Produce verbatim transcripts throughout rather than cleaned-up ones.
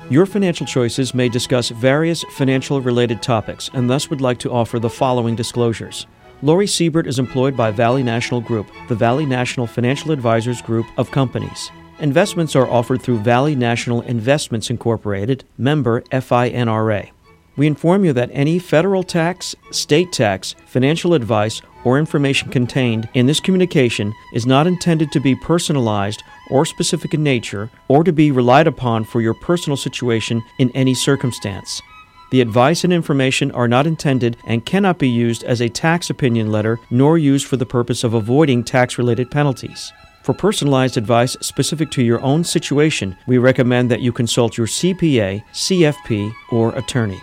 Your Financial Choices may discuss various financial-related topics and thus would like to offer the following disclosures. Lori Siebert is employed by Valley National Group, the Valley National Financial Advisors Group of companies. Investments are offered through Valley National Investments Incorporated, member F I N R A. We inform you that any federal tax, state tax, financial advice, or information contained in this communication is not intended to be personalized or specific in nature or to be relied upon for your personal situation in any circumstance. The advice and information are not intended and cannot be used as a tax opinion letter nor used for the purpose of avoiding tax-related penalties. For personalized advice specific to your own situation, we recommend that you consult your C P A, C F P, or attorney.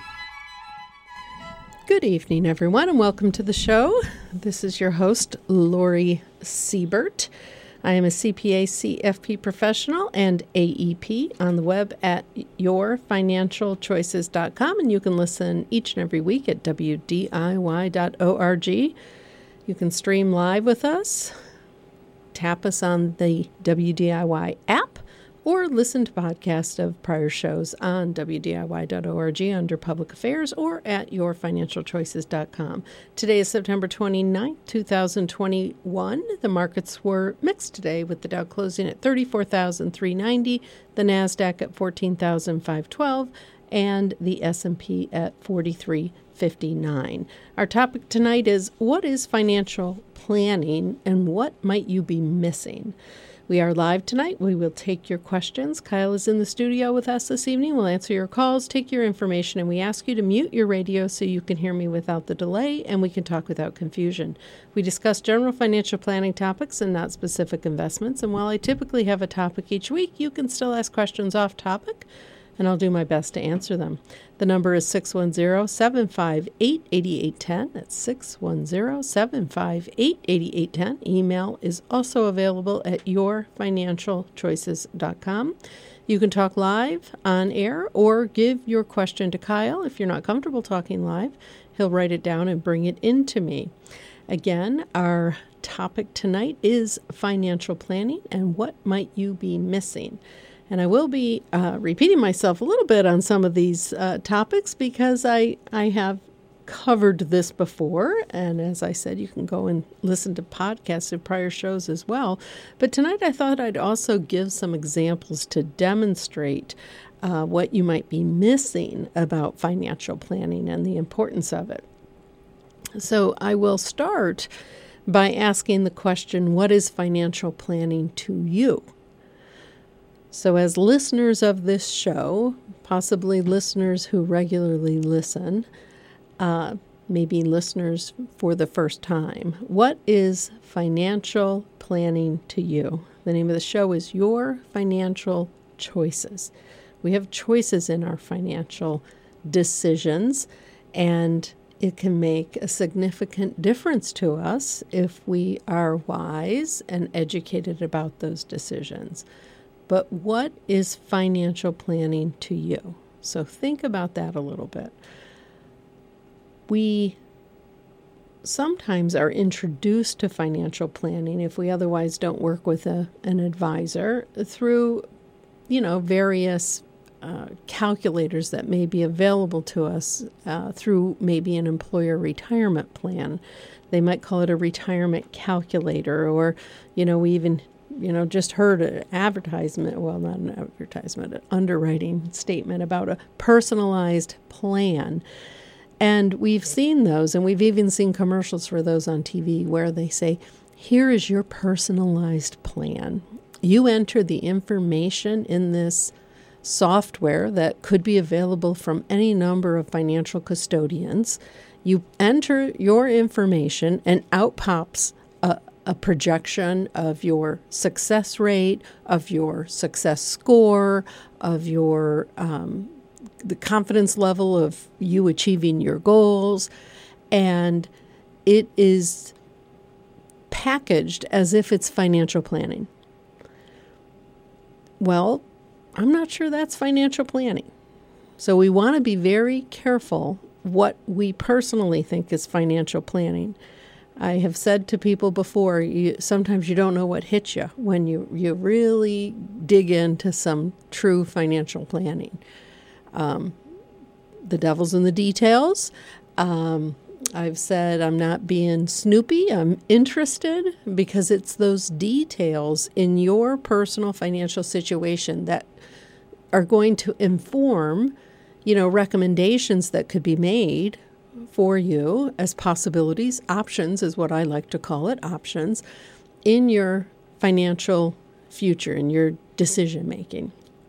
Good evening, everyone, and welcome to the show. This is your host, Lori Siebert. I am a C P A, C F P professional and A E P on the web at your financial choices dot com, and you can listen each and every week at W D I Y dot org. You can stream live with us, tap us on the W D I Y app, or listen to podcasts of prior shows on W D I Y dot org under Public Affairs or at your financial choices dot com. Today is September twenty-ninth, two thousand twenty-one. The markets were mixed today, with the Dow closing at thirty-four thousand three hundred ninety, the NASDAQ at fourteen thousand five hundred twelve, and the S and P at forty-three fifty-nine. Our topic tonight is, what is financial planning and what might you be missing? We are live tonight. We will take your questions. Kyle is in the studio with us this evening. We'll answer your calls, take your information, and we ask you to mute your radio so you can hear me without the delay and we can talk without confusion. We discuss general financial planning topics and not specific investments. And while I typically have a topic each week, you can still ask questions off topic, and I'll do my best to answer them. The number is six one zero, seven five eight, eight eight one zero. That's six one zero, seven five eight, eight eight one zero. Email is also available at your financial choices dot com. You can talk live on air or give your question to Kyle. If you're not comfortable talking live, he'll write it down and bring it in to me. Again, our topic tonight is financial planning and what might you be missing. And I will be uh, repeating myself a little bit on some of these uh, topics because I, I have covered this before. And as I said, you can go and listen to podcasts of prior shows as well. But tonight I thought I'd also give some examples to demonstrate uh, what you might be missing about financial planning and the importance of it. So I will start by asking the question, what is financial planning to you? So as listeners of this show, possibly listeners who regularly listen, uh, maybe listeners for the first time, what is financial planning to you? The name of the show is Your Financial Choices. We have choices in our financial decisions, and it can make a significant difference to us if we are wise and educated about those decisions. But what is financial planning to you? So think about that a little bit. We sometimes are introduced to financial planning, if we otherwise don't work with a, an advisor, through, you know, various uh, calculators that may be available to us uh, through maybe an employer retirement plan. They might call it a retirement calculator, or, you know, we even you know, just heard an advertisement, well, not an advertisement, an underwriting statement about a personalized plan. And we've seen those, and we've even seen commercials for those on T V where they say, here is your personalized plan. You enter the information in this software that could be available from any number of financial custodians. You enter your information, and out pops a a projection of your success rate, of your success score, of your um, the confidence level of you achieving your goals, and it is packaged as if it's financial planning. Well, I'm not sure that's financial planning. So we want to be very careful what we personally think is financial planning. I have said to people before, you, sometimes you don't know what hits you when you, you really dig into some true financial planning. Um, the devil's in the details. Um, I've said I'm not being snoopy. I'm interested because it's those details in your personal financial situation that are going to inform, you know, recommendations that could be made for you as possibilities. Options is what I like to call it, options, in your financial future, in your decision making.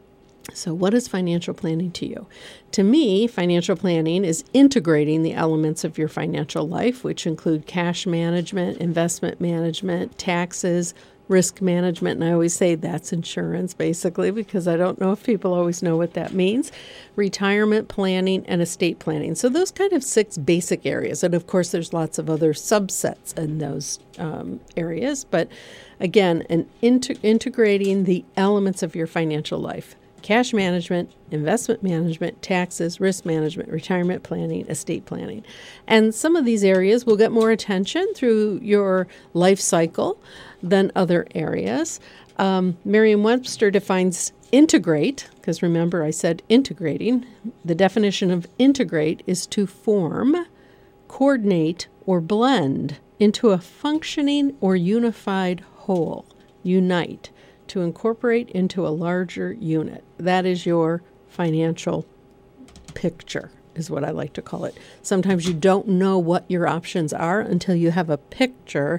So what is financial planning to you? To me, financial planning is integrating the elements of your financial life, which include cash management, investment management, taxes, risk management. And I always say that's insurance, basically, because I don't know if people always know what that means. Retirement planning and estate planning. So those kind of six basic areas. And of course, there's lots of other subsets in those um, areas. But again, an inter- integrating the elements of your financial life. Cash management, investment management, taxes, risk management, retirement planning, estate planning. And some of these areas will get more attention through your life cycle than other areas. Um, Merriam-Webster defines integrate, because remember I said integrating. The definition of integrate is to form, coordinate, or blend into a functioning or unified whole, unite. To incorporate into a larger unit. That is your financial picture, is what I like to call it. Sometimes you don't know what your options are until you have a picture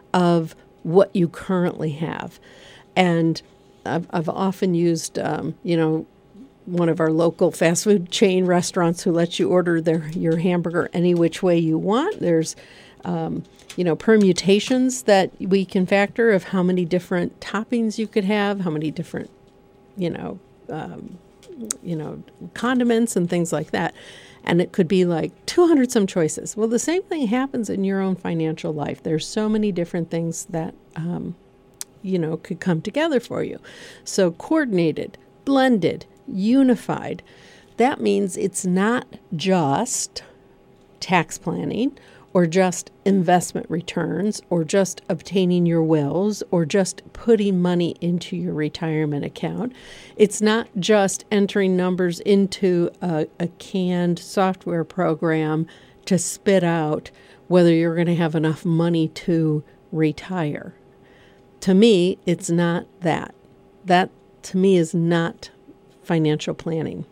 of what you currently have. And I've, I've often used, um, you know, one of our local fast food chain restaurants who lets you order their your hamburger any which way you want. There's Um, you know, permutations that we can factor of how many different toppings you could have, how many different, you know, um, you know, condiments and things like that. And it could be like two hundred some choices. Well, the same thing happens in your own financial life. There's so many different things that, um, you know, could come together for you. So coordinated, blended, unified. That means it's not just tax planning, or just investment returns, or just obtaining your wills, or just putting money into your retirement account. It's not just entering numbers into a, a canned software program to spit out whether you're going to have enough money to retire. To me, it's not that. That, to me, is not financial planning.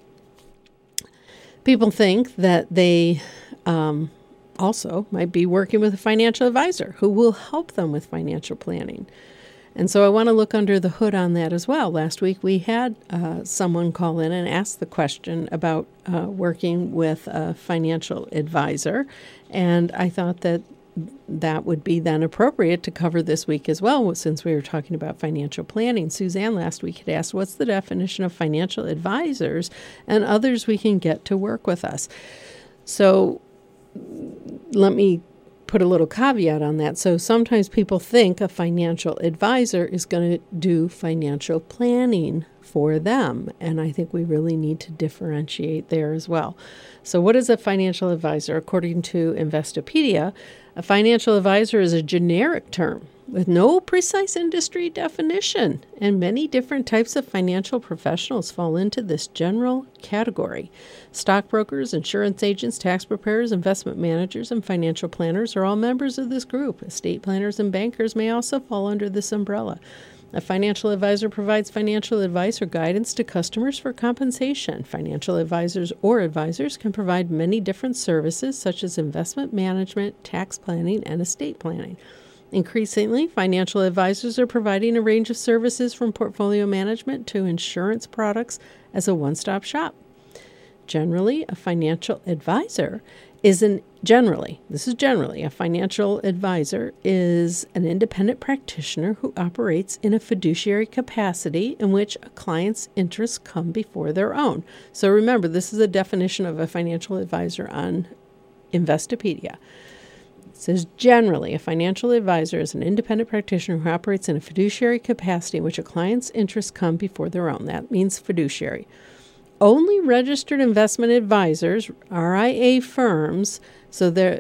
People think that they... Um, also might be working with a financial advisor who will help them with financial planning. And so I want to look under the hood on that as well. Last week we had uh, someone call in and ask the question about uh, working with a financial advisor. And I thought that that would be then appropriate to cover this week as well, since we were talking about financial planning. Suzanne last week had asked, what's the definition of financial advisors and others we can get to work with us? So let me put a little caveat on that. So sometimes people think a financial advisor is going to do financial planning for them. And I think we really need to differentiate there as well. So what is a financial advisor? According to Investopedia, a financial advisor is a generic term with no precise industry definition, and many different types of financial professionals fall into this general category. Stockbrokers, insurance agents, tax preparers, investment managers, and financial planners are all members of this group. Estate planners and bankers may also fall under this umbrella. A financial advisor provides financial advice or guidance to customers for compensation. Financial advisors or advisors can provide many different services such as investment management, tax planning, and estate planning. Increasingly, financial advisors are providing a range of services from portfolio management to insurance products as a one-stop shop. Generally, a financial advisor is an generally, this is generally, a financial advisor is an independent practitioner who operates in a fiduciary capacity in which a client's interests come before their own. So remember, this is a definition of a financial advisor on Investopedia. It says, generally, a financial advisor is an independent practitioner who operates in a fiduciary capacity in which a client's interests come before their own. That means fiduciary. Only registered investment advisors, R I A firms, so they're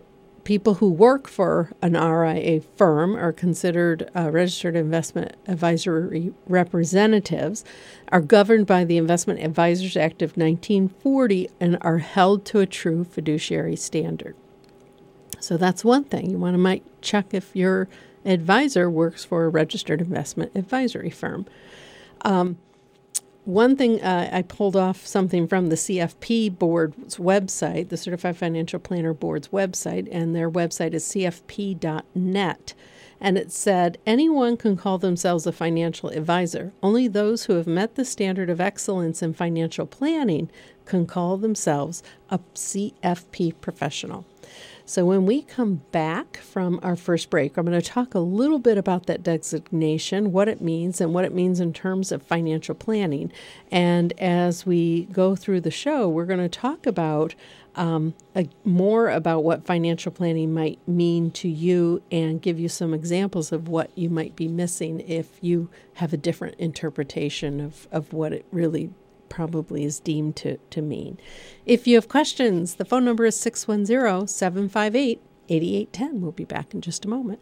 people who work for an R I A firm are considered uh, registered investment advisory representatives, are governed by the Investment Advisors Act of nineteen forty, and are held to a true fiduciary standard. So that's one thing. You want to might check if your advisor works for a registered investment advisory firm. Um, One thing, uh, I pulled off something from the C F P Board's website, the Certified Financial Planner Board's website, and their website is c f p dot net. And it said, anyone can call themselves a financial advisor. Only those who have met the standard of excellence in financial planning can call themselves a C F P professional. So when we come back from our first break, I'm going to talk a little bit about that designation, what it means, and what it means in terms of financial planning. And as we go through the show, we're going to talk about um, a, more about what financial planning might mean to you and give you some examples of what you might be missing if you have a different interpretation of, of what it really probably is deemed to, to mean. If you have questions, the phone number is six one zero, seven five eight, eight eight one zero. We'll be back in just a moment.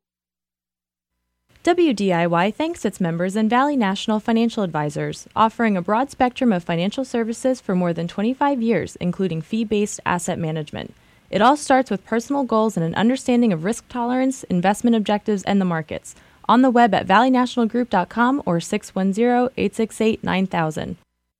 W D I Y thanks its members and Valley National Financial Advisors, offering a broad spectrum of financial services for more than twenty-five years, including fee-based asset management. It all starts with personal goals and an understanding of risk tolerance, investment objectives, and the markets. On the web at valley national group dot com or six one zero, eight six eight, nine thousand.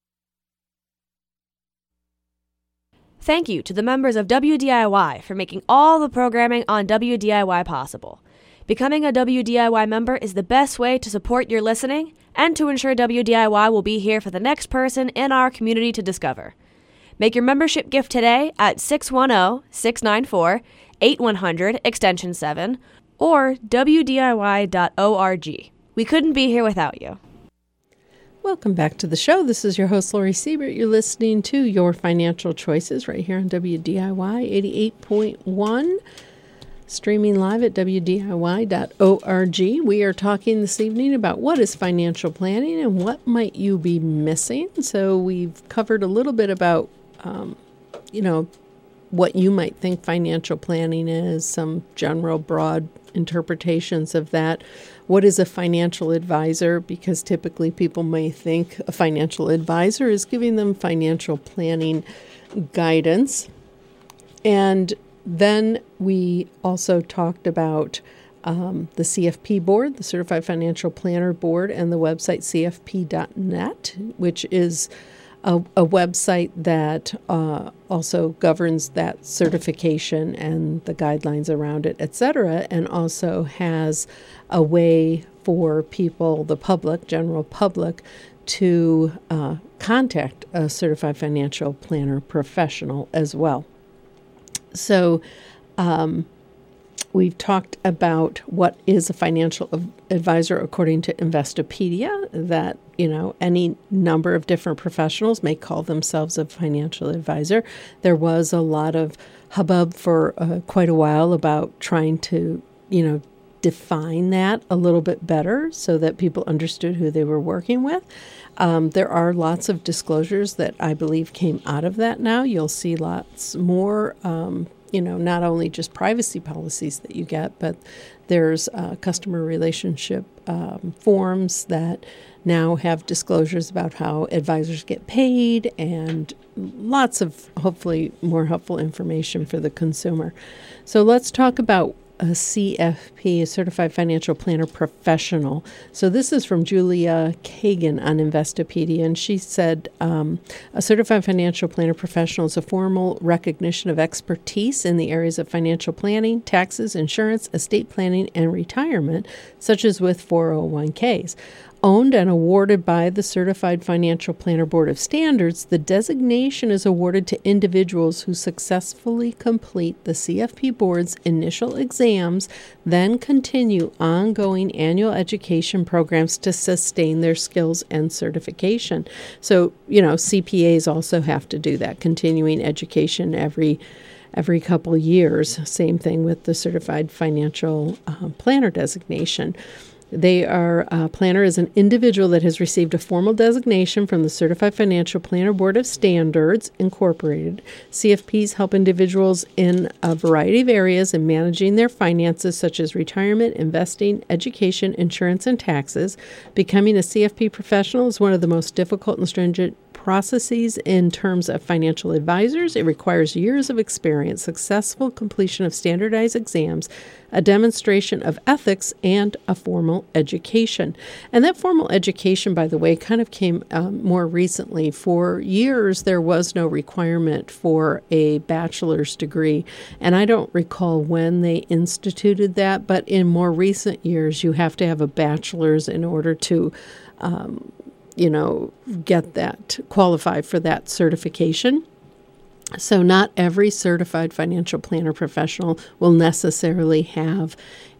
Thank you to the members of W D I Y for making all the programming on W D I Y possible. Becoming a W D I Y member is the best way to support your listening and to ensure W D I Y will be here for the next person in our community to discover. Make your membership gift today at six one zero, six nine four, eight one zero zero, extension seven, or w d i y dot org. We couldn't be here without you. Welcome back to the show. This is your host, Lori Siebert. You're listening to Your Financial Choices right here on W D I Y eighty-eight point one, streaming live at w d i y dot org. We are talking this evening about what is financial planning and what might you be missing. So we've covered a little bit about, um, you know, what you might think financial planning is, some general broad interpretations of that. What is a financial advisor? Because typically people may think a financial advisor is giving them financial planning guidance. And then we also talked about um, the C F P board, the Certified Financial Planner Board, and the website c f p dot net, which is a, a website that uh, also governs that certification and the guidelines around it, et cetera, and also has a way for people, the public, general public, to uh, contact a certified financial planner professional as well. So um, we've talked about what is a financial advisor according to Investopedia, that, you know, any number of different professionals may call themselves a financial advisor. There was a lot of hubbub for uh, quite a while about trying to, you know, define that a little bit better so that people understood who they were working with. Um, there are lots of disclosures that I believe came out of that now. You'll see lots more, um, you know, not only just privacy policies that you get, but there's uh, customer relationship um, forms that now have disclosures about how advisors get paid and lots of hopefully more helpful information for the consumer. So let's talk about a C F P, a Certified Financial Planner Professional. So this is from Julia Kagan on Investopedia, and she said, um, a Certified Financial Planner Professional is a formal recognition of expertise in the areas of financial planning, taxes, insurance, estate planning, and retirement, such as with four oh one k's. Owned and awarded by the Certified Financial Planner Board of Standards, the designation is awarded to individuals who successfully complete the C F P Board's initial exams, then continue ongoing annual education programs to sustain their skills and certification. So, you know, C P As also have to do that, continuing education every every couple of years. Same thing with the Certified Financial uh, Planner designation. They are, a planner is an individual that has received a formal designation from the Certified Financial Planner Board of Standards, Incorporated. C F Ps help individuals in a variety of areas in managing their finances, such as retirement, investing, education, insurance, and taxes. Becoming a C F P professional is one of the most difficult and stringent processes in terms of financial advisors. It requires years of experience, successful completion of standardized exams, a demonstration of ethics, and a formal education. And that formal education, by the way, kind of came um, more recently. For years, there was no requirement for a bachelor's degree, and I don't recall when they instituted that, but in more recent years, you have to have a bachelor's in order to um, you know, get that, qualify for that certification. So not every certified financial planner professional will necessarily have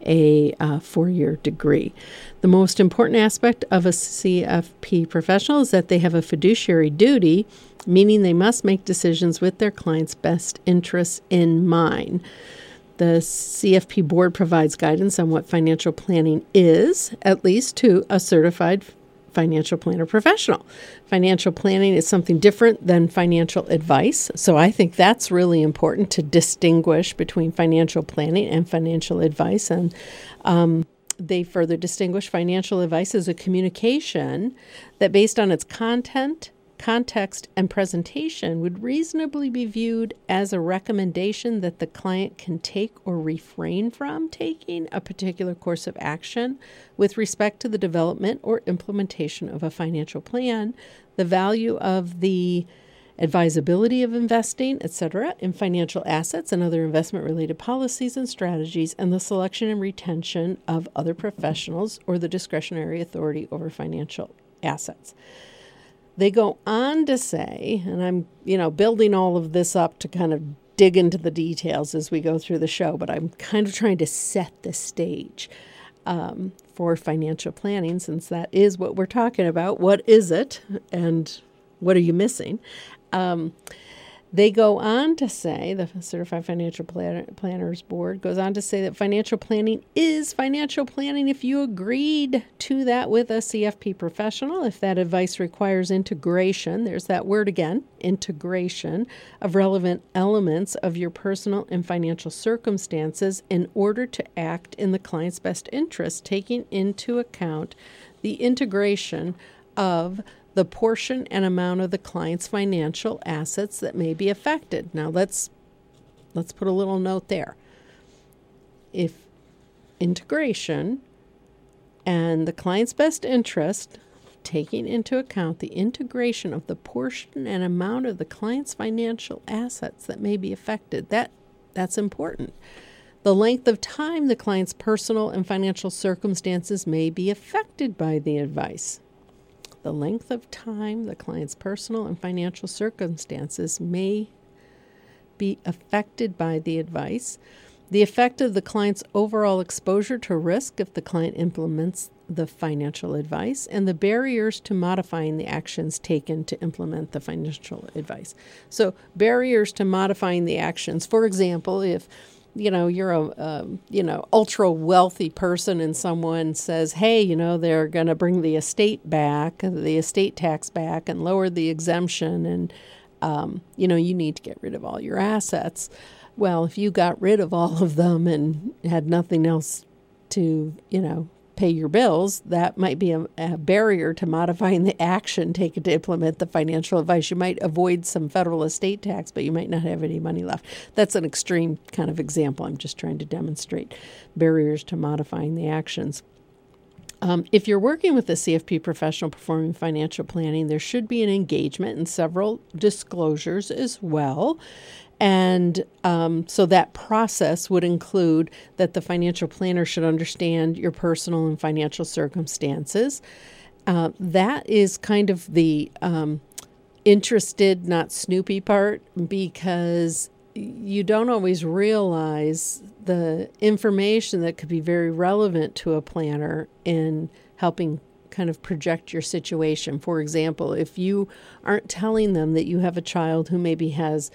a uh, four-year degree. The most important aspect of a C F P professional is that they have a fiduciary duty, meaning they must make decisions with their clients' best interests in mind. The C F P board provides guidance on what financial planning is, at least to a certified financial planner professional. Financial planning is something different than financial advice. So I think that's really important to distinguish between financial planning and financial advice. And um, they further distinguish financial advice as a communication that, based on its content, context, and presentation, would reasonably be viewed as a recommendation that the client can take or refrain from taking a particular course of action with respect to the development or implementation of a financial plan, the value of the advisability of investing, et cetera, in financial assets and other investment-related policies and strategies, and the selection and retention of other professionals or the discretionary authority over financial assets. They go on to say, and I'm, you know, building all of this up to kind of dig into the details as we go through the show, but I'm kind of trying to set the stage um, for financial planning, since that is what we're talking about. What is it, and what are you missing? Um, They go on to say, the Certified Financial Planner, Planners Board goes on to say that financial planning is financial planning if you agreed to that with a C F P professional. If that advice requires integration, there's that word again, integration of relevant elements of your personal and financial circumstances in order to act in the client's best interest, taking into account the integration of the portion and amount of the client's financial assets that may be affected. Now let's let's put a little note there. If integration and the client's best interest, taking into account the integration of the portion and amount of the client's financial assets that may be affected, that that's important. The length of time the client's personal and financial circumstances may be affected by the advice. The length of time the client's personal and financial circumstances may be affected by the advice, the effect of the client's overall exposure to risk if the client implements the financial advice, and the barriers to modifying the actions taken to implement the financial advice. So barriers to modifying the actions. For example, if you know, you're a, uh, you know, ultra wealthy person and someone says, hey, you know, they're going to bring the estate back, the estate tax back and lower the exemption. And, um, you know, you need to get rid of all your assets. Well, if you got rid of all of them and had nothing else to, you know, pay your bills, that might be a, a barrier to modifying the action taken to implement the financial advice. You might avoid some federal estate tax, but you might not have any money left. That's an extreme kind of example. I'm just trying to demonstrate barriers to modifying the actions. Um, if you're working with a C F P professional performing financial planning, there should be an engagement and several disclosures as well. And um, so that process would include that the financial planner should understand your personal and financial circumstances. Uh, that is kind of the um, interested, not snoopy part, because you don't always realize the information that could be very relevant to a planner in helping kind of project your situation. For example, if you aren't telling them that you have a child who maybe has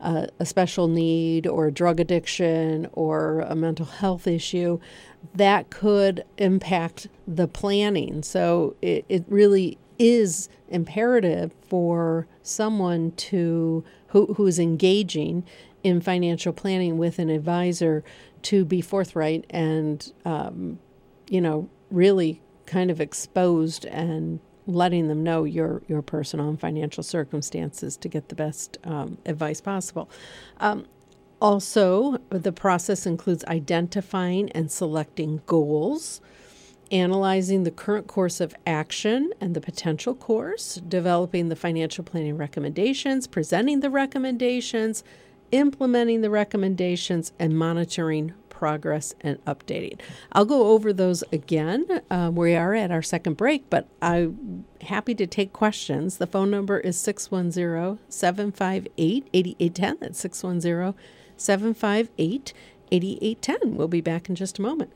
a, a special need or a drug addiction or a mental health issue, that could impact the planning. So it, it really is imperative for someone to who who is engaging in financial planning with an advisor to be forthright and um, you know really kind of exposed and letting them know your your personal and financial circumstances to get the best um, advice possible. Um, also, the process includes identifying and selecting goals, analyzing the current course of action and the potential course, developing the financial planning recommendations, presenting the recommendations, implementing the recommendations, and monitoring progress and updating. I'll go over those again. Uh, we are at our second break, but I'm happy to take questions. The phone number is six one zero, seven five eight, eight eight one zero. That's six one zero, seven five eight, eight eight one zero. We'll be back in just a moment.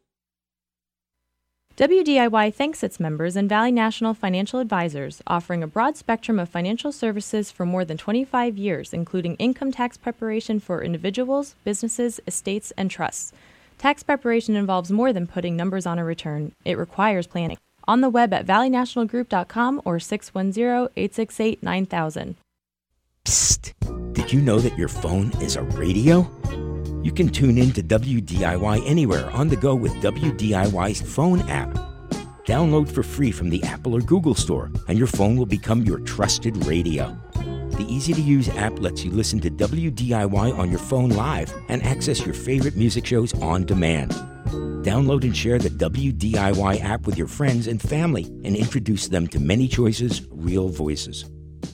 W D I Y thanks its members and Valley National Financial Advisors, offering a broad spectrum of financial services for more than twenty-five years, including income tax preparation for individuals, businesses, estates, and trusts. Tax preparation involves more than putting numbers on a return. It requires planning. On the web at valley national group dot com or six one zero, eight six eight, nine thousand. Psst! Did you know that your phone is a radio? You can tune in to W D I Y anywhere on the go with W D I Y's phone app. Download for free from the Apple or Google Store, and your phone will become your trusted radio. The easy-to-use app lets you listen to W D I Y on your phone live and access your favorite music shows on demand. Download and share the W D I Y app with your friends and family and introduce them to many choices, real voices.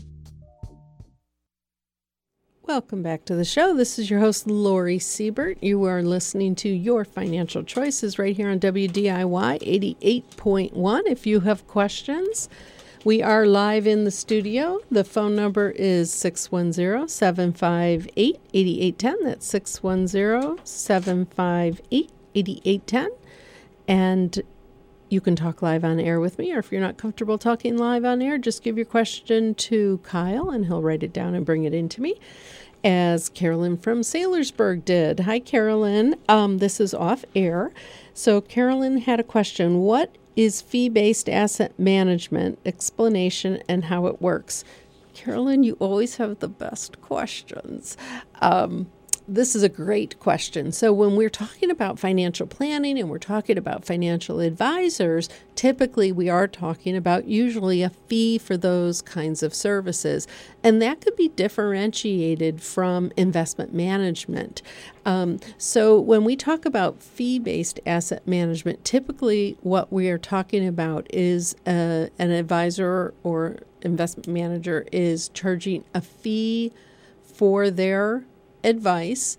Welcome back to the show. This is your host, Lori Siebert. You are listening to Your Financial Choices right here on W D I Y eighty-eight point one. If you have questions, we are live in the studio. The phone number is six one zero, seven five eight, eight eight one zero. That's six one zero, seven five eight, eight eight one zero. And you can talk live on air with me, or if you're not comfortable talking live on air, just give your question to Kyle, and he'll write it down and bring it in to me, as Carolyn from Saylorsburg did. Hi, Carolyn. Um, this is off air. So Carolyn had a question. What is fee-based asset management? Explanation and how it works. Carolyn, you always have the best questions. Um, This is a great question. So when we're talking about financial planning and we're talking about financial advisors, typically we are talking about usually a fee for those kinds of services. And that could be differentiated from investment management. Um, so when we talk about fee-based asset management, typically what we are talking about is uh, an advisor or investment manager is charging a fee for their advice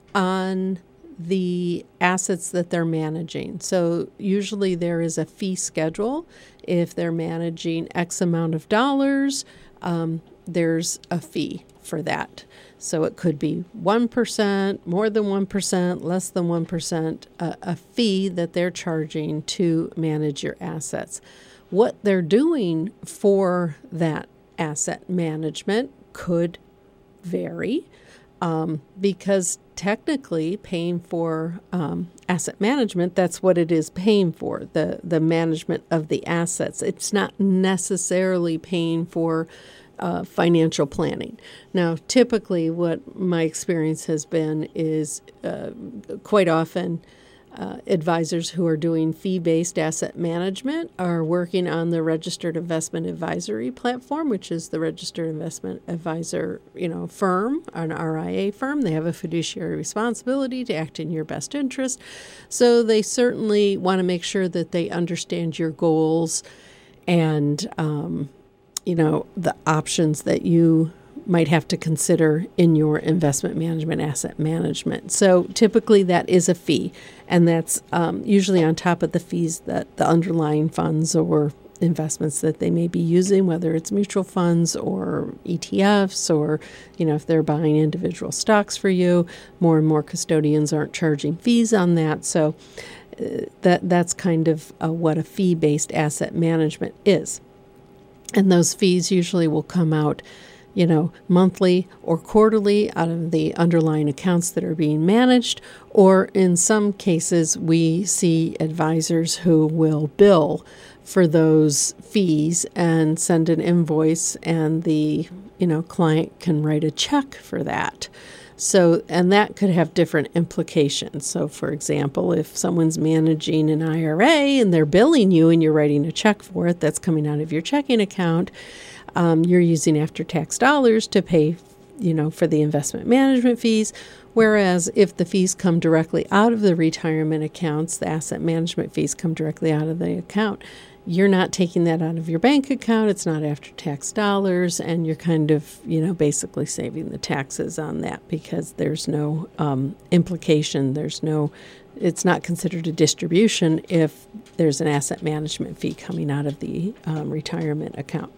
on the assets that they're managing. So usually there is a fee schedule. If they're managing X amount of dollars, um, there's a fee for that. So it could be one percent, more than one percent, less than one percent, a, a fee that they're charging to manage your assets. What they're doing for that asset management could vary. Um, because technically paying for um, asset management, that's what it is paying for, the, the management of the assets. It's not necessarily paying for uh, financial planning. Now, typically what my experience has been is uh, quite often Uh, advisors who are doing fee-based asset management are working on the Registered Investment Advisory platform, which is the Registered Investment Advisor, you know, firm, an R I A firm. They have a fiduciary responsibility to act in your best interest. So they certainly want to make sure that they understand your goals and, um, you know, the options that you might have to consider in your investment management, asset management. So typically that is a fee, and that's um, usually on top of the fees that the underlying funds or investments that they may be using, whether it's mutual funds or E T Fs, or, you know, if they're buying individual stocks for you, more and more custodians aren't charging fees on that. So uh, that that's kind of uh, what a fee-based asset management is. And those fees usually will come out you know, monthly or quarterly out of the underlying accounts that are being managed, or in some cases we see advisors who will bill for those fees and send an invoice, and the, you know, client can write a check for that. So, and that could have different implications. So, for example, if someone's managing an I R A and they're billing you and you're writing a check for it that's coming out of your checking account, um, you're using after-tax dollars to pay, you know, for the investment management fees. Whereas if the fees come directly out of the retirement accounts, the asset management fees come directly out of the account, you're not taking that out of your bank account. It's not after-tax dollars, and you're kind of, you know, basically saving the taxes on that because there's no um, implication. There's no, it's not considered a distribution if there's an asset management fee coming out of the um, retirement account.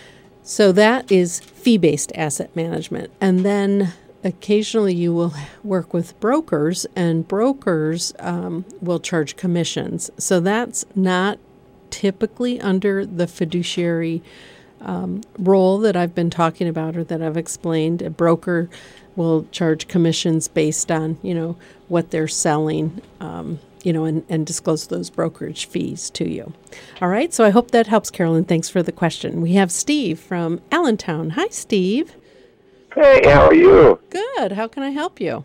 So that is fee-based asset management. And then occasionally you will work with brokers, and brokers um, will charge commissions. So that's not typically under the fiduciary um, role that I've been talking about or that I've explained. A broker will charge commissions based on, you know, what they're selling, um, you know, and, and disclose those brokerage fees to you. All right, so I hope that helps, Carolyn. Thanks for the question. We have Steve from Allentown. Hi, Steve. Hey, how are you? Good. How can I help you?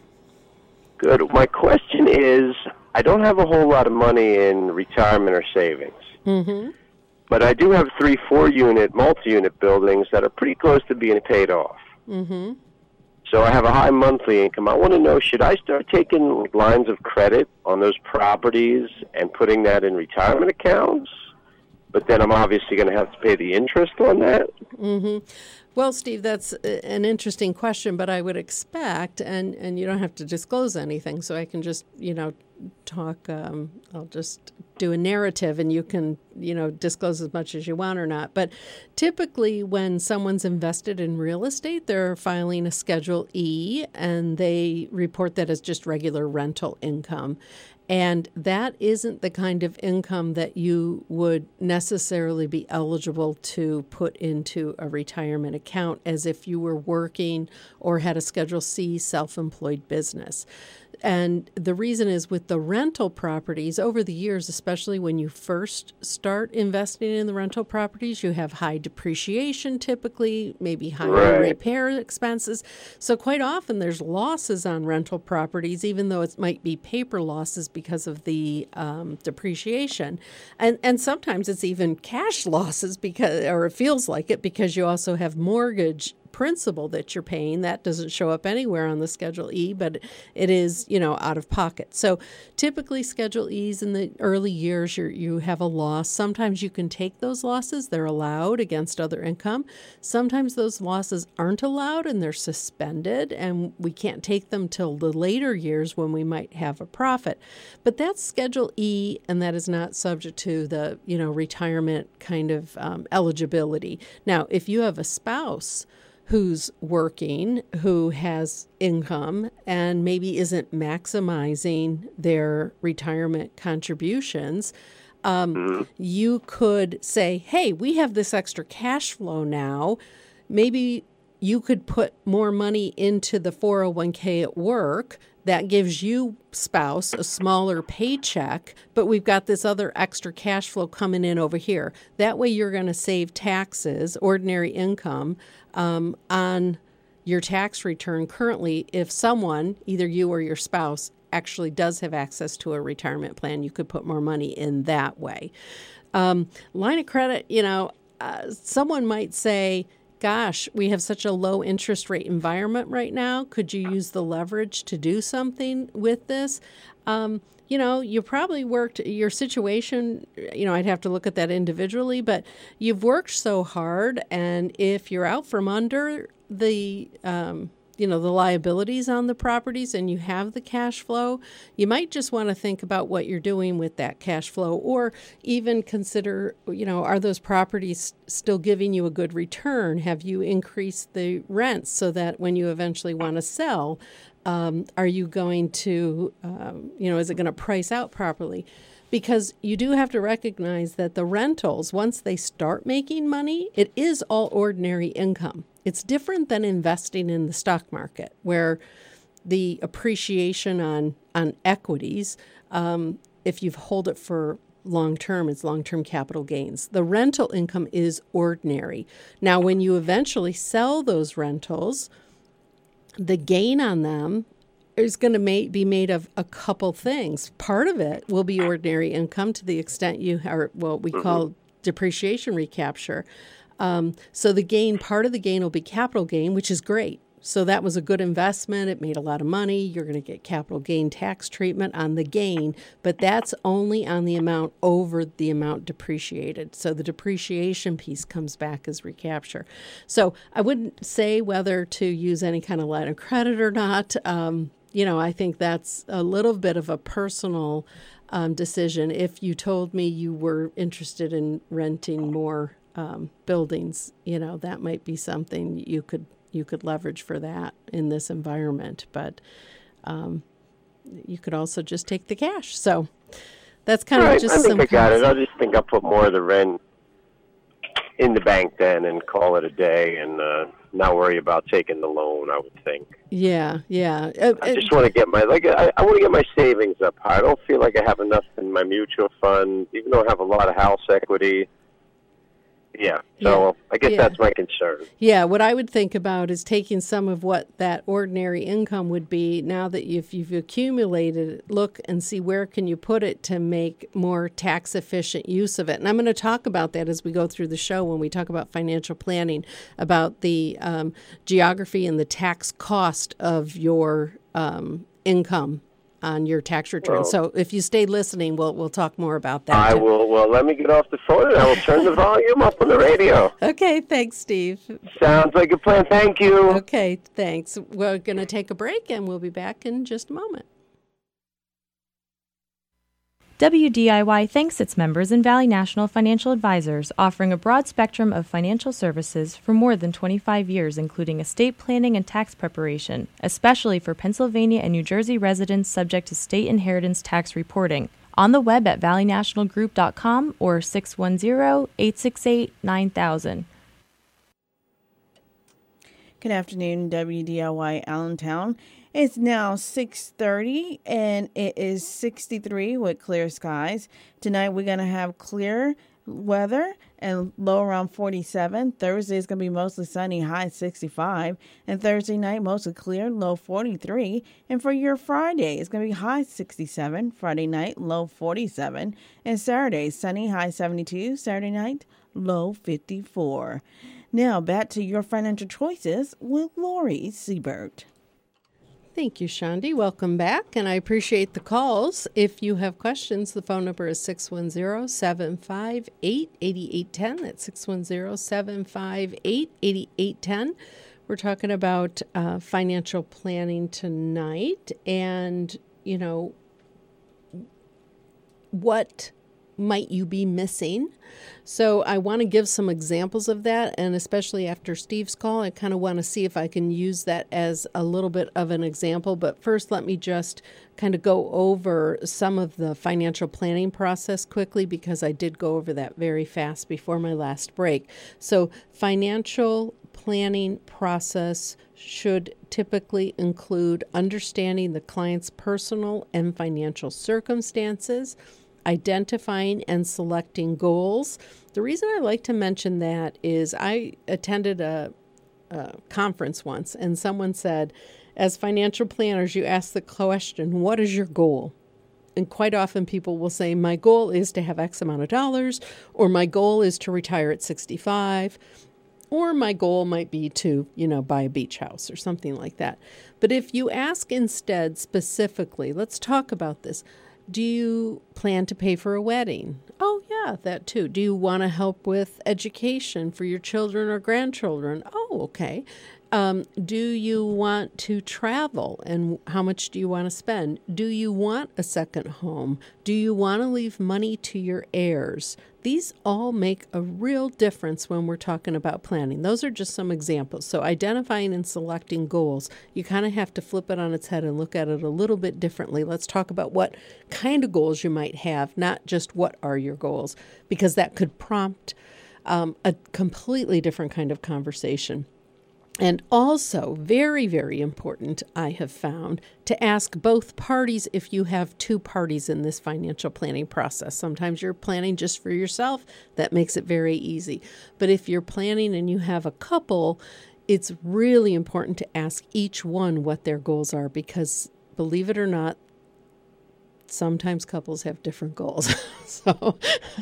Good. My question is, I don't have a whole lot of money in retirement or savings. Mm-hmm. But I do have three four-unit, multi-unit buildings that are pretty close to being paid off. Mm-hmm. So I have a high monthly income. I want to know, should I start taking lines of credit on those properties and putting that in retirement accounts? But then I'm obviously going to have to pay the interest on that. Mm-hmm. Well, Steve, that's an interesting question, but I would expect, and, and you don't have to disclose anything, so I can just, you know, talk, um, I'll just do a narrative and you can, you know, disclose as much as you want or not. But typically when someone's invested in real estate, they're filing a Schedule E and they report that as just regular rental income. And that isn't the kind of income that you would necessarily be eligible to put into a retirement account as if you were working or had a Schedule C self-employed business. And the reason is with the rental properties, over the years, especially when you first start investing in the rental properties, you have high depreciation typically, maybe higher Right. repair expenses. So quite often there's losses on rental properties, even though it might be paper losses because of the um, depreciation. And and sometimes it's even cash losses because, or it feels like it, because you also have mortgage principal that you're paying. That doesn't show up anywhere on the Schedule E, but it is, you know, out of pocket. So typically Schedule E's in the early years, you you have a loss. Sometimes you can take those losses. They're allowed against other income. Sometimes those losses aren't allowed and they're suspended, and we can't take them till the later years when we might have a profit. But that's Schedule E, and that is not subject to the, you know, retirement kind of um, eligibility. Now, if you have a spouse who's working, who has income, and maybe isn't maximizing their retirement contributions, um, mm-hmm. you could say, hey, we have this extra cash flow now. Maybe you could put more money into the four oh one k at work. That gives you, spouse, a smaller paycheck, but we've got this other extra cash flow coming in over here. That way you're going to save taxes, ordinary income, um, on your tax return currently. If someone, either you or your spouse, actually does have access to a retirement plan, you could put more money in that way. Um, line of credit, you know, uh, someone might say, gosh, we have such a low interest rate environment right now. Could you use the leverage to do something with this? Um, you know, you probably worked your situation, you know, I'd have to look at that individually, but you've worked so hard. And if you're out from under the, um, you know, the liabilities on the properties and you have the cash flow, you might just want to think about what you're doing with that cash flow, or even consider, you know, are those properties still giving you a good return? Have you increased the rents so that when you eventually want to sell, Um, are you going to, um, you know, is it going to price out properly? Because you do have to recognize that the rentals, once they start making money, it is all ordinary income. It's different than investing in the stock market, where the appreciation on, on equities, um, if you hold it for long term, it's long-term capital gains. The rental income is ordinary. Now, when you eventually sell those rentals, the gain on them is going to ma- be made of a couple things. Part of it will be ordinary income to the extent you are what we call depreciation recapture. Um, so the gain, part of the gain will be capital gain, which is great. So that was a good investment. It made a lot of money. You're going to get capital gain tax treatment on the gain, but that's only on the amount over the amount depreciated. So the depreciation piece comes back as recapture. So I wouldn't say whether to use any kind of line of credit or not. Um, you know, I think that's a little bit of a personal um, decision. If you told me you were interested in renting more um, buildings, you know, that might be something you could you could leverage for that in this environment. But um, you could also just take the cash. So that's kind right, of just I think some I got concept. it. I'll just think I'll put more of the rent in the bank then and call it a day and uh, not worry about taking the loan, I would think. Yeah, yeah. Uh, I just want to get my, like, I, I want to get my savings up high. I don't feel like I have enough in my mutual fund, even though I have a lot of house equity. Yeah, so Yeah. I guess Yeah. that's my concern. Yeah, what I would think about is taking some of what that ordinary income would be now that if you've accumulated it, look and see where can you put it to make more tax efficient use of it. And I'm going to talk about that as we go through the show when we talk about financial planning, about the um, geography and the tax cost of your um, income on your tax return. Well, so if you stay listening, we'll we'll talk more about that. I too. will, well, let me get off the phone and I will turn the volume up on the radio. Okay, thanks, Steve. Sounds like a plan. Thank you. Okay, thanks. We're going to take a break, and we'll be back in just a moment. W D I Y thanks its members and Valley National Financial Advisors, offering a broad spectrum of financial services for more than twenty-five years, including estate planning and tax preparation, especially for Pennsylvania and New Jersey residents subject to state inheritance tax reporting. On the web at valley national group dot com or six one zero, eight six eight, nine thousand. Good afternoon, W D I Y Allentown. It's now six thirty and it is sixty-three with clear skies. Tonight we're going to have clear weather and low around forty-seven. Thursday is going to be mostly sunny, high sixty-five. And Thursday night mostly clear, low forty-three. And for your Friday, it's going to be high sixty-seven. Friday night, low forty-seven. And Saturday, sunny, high seventy-two. Saturday night, low fifty-four. Now back to your financial choices with Lori Siebert. Thank you, Shandi. Welcome back, and I appreciate the calls. If you have questions, the phone number is six one zero, seven five eight, eight eight one zero. That's six one zero, seven five eight, eight eight one zero. We're talking about uh, financial planning tonight, and, you know, what might you be missing? So I want to give some examples of that, and especially after Steve's call, I kind of want to see if I can use that as a little bit of an example. But first, let me just kind of go over some of the financial planning process quickly, because I did go over that very fast before my last break. So financial planning process should typically include understanding the client's personal and financial circumstances, identifying and selecting goals. The reason I like to mention that is I attended a, a conference once, and someone said, as financial planners, you ask the question, what is your goal? And quite often people will say, my goal is to have X amount of dollars, or my goal is to retire at sixty-five, or my goal might be to, you know, buy a beach house or something like that. But if you ask instead specifically, let's talk about this. Do you plan to pay for a wedding? Oh, yeah, that too. Do you want to help with education for your children or grandchildren? Oh, okay. Um, do you want to travel, and how much do you want to spend? Do you want a second home? Do you want to leave money to your heirs? These all make a real difference when we're talking about planning. Those are just some examples. So identifying and selecting goals, you kind of have to flip it on its head and look at it a little bit differently. Let's talk about what kind of goals you might have, not just what are your goals, because that could prompt um, a completely different kind of conversation. And also, very, very important, I have found, to ask both parties if you have two parties in this financial planning process. Sometimes you're planning just for yourself. That makes it very easy. But if you're planning and you have a couple, it's really important to ask each one what their goals are, because believe it or not, sometimes couples have different goals. So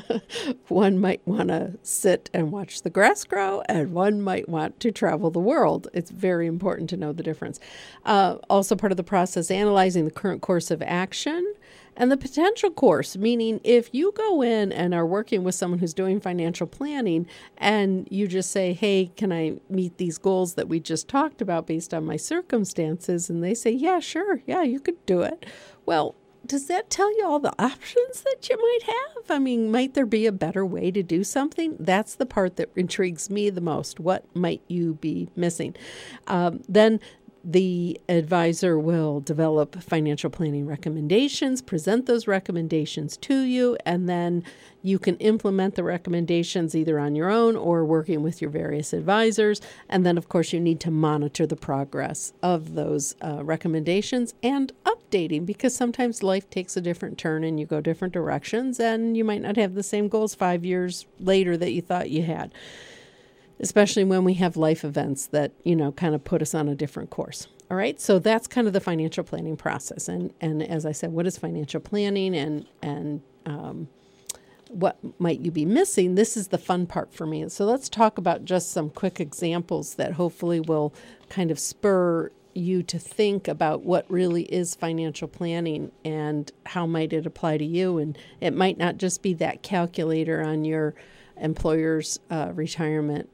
one might want to sit and watch the grass grow, and one might want to travel the world. It's very important to know the difference. Uh, also part of the process, analyzing the current course of action and the potential course, meaning if you go in and are working with someone who's doing financial planning and you just say, hey, can I meet these goals that we just talked about based on my circumstances? And they say, yeah, sure. Yeah, you could do it. Well, does that tell you all the options that you might have? I mean, might there be a better way to do something? That's the part that intrigues me the most. What might you be missing? Um, then the advisor will develop financial planning recommendations, present those recommendations to you, and then you can implement the recommendations either on your own or working with your various advisors. And then, of course, you need to monitor the progress of those uh, recommendations and updating, because sometimes life takes a different turn and you go different directions, and you might not have the same goals five years later that you thought you had, especially when we have life events that, you know, kind of put us on a different course. All right. So that's kind of the financial planning process. And, and as I said, what is financial planning, and, and, um, what might you be missing? This is the fun part for me. So let's talk about just some quick examples that hopefully will kind of spur you to think about what really is financial planning and how might it apply to you. And it might not just be that calculator on your employer's uh, retirement,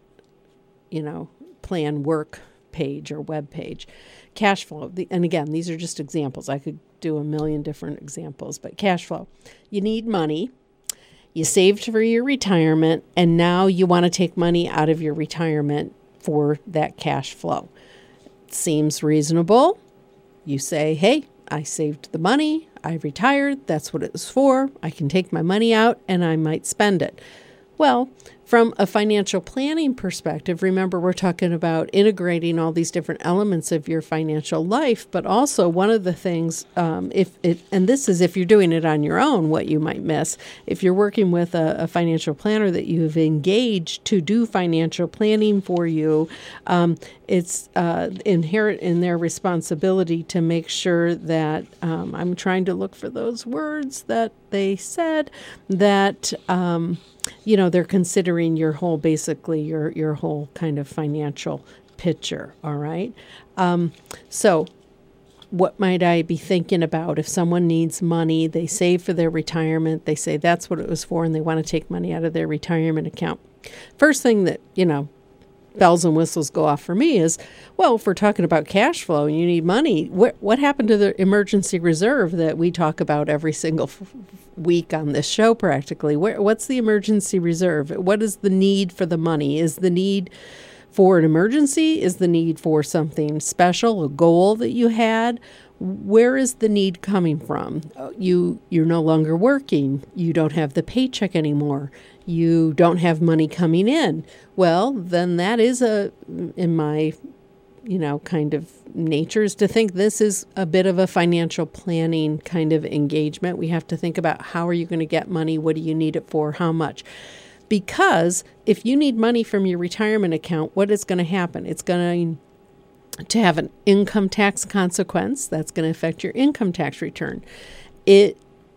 you know, plan work page or web page. Cash flow. And again, these are just examples. I could do a million different examples, but cash flow. You need money. You saved for your retirement, and now you want to take money out of your retirement for that cash flow. Seems reasonable. You say, hey, I saved the money. I retired. That's what it was for. I can take my money out and I might spend it. Well, from a financial planning perspective, remember we're talking about integrating all these different elements of your financial life, but also one of the things, um, if it, and this is if you're doing it on your own, what you might miss, if you're working with a, a financial planner that you've engaged to do financial planning for you, um, it's uh, inherent in their responsibility to make sure that, um, I'm trying to look for those words that they said, that, um, you know, they're considering your whole, basically your, your whole kind of financial picture. All right. Um, so what might I be thinking about if someone needs money, they save for their retirement, they say that's what it was for, and they want to take money out of their retirement account. First thing that, you know, bells and whistles go off for me is, well, if we're talking about cash flow and you need money, what what happened to the emergency reserve that we talk about every single f- week on this show practically? Where, what's the emergency reserve? What is the need for the money? Is the need for an emergency? Is the need for something special, a goal that you had? Where is the need coming from? You, you're no longer working. You don't have the paycheck anymore. You don't have money coming in. Well, then that is a, in my, you know, kind of nature is to think this is a bit of a financial planning kind of engagement. We have to think about how are you going to get money? What do you need it for? How much? Because if you need money from your retirement account, what is going to happen? It's going to to have an income tax consequence. That's going to affect your income tax return. It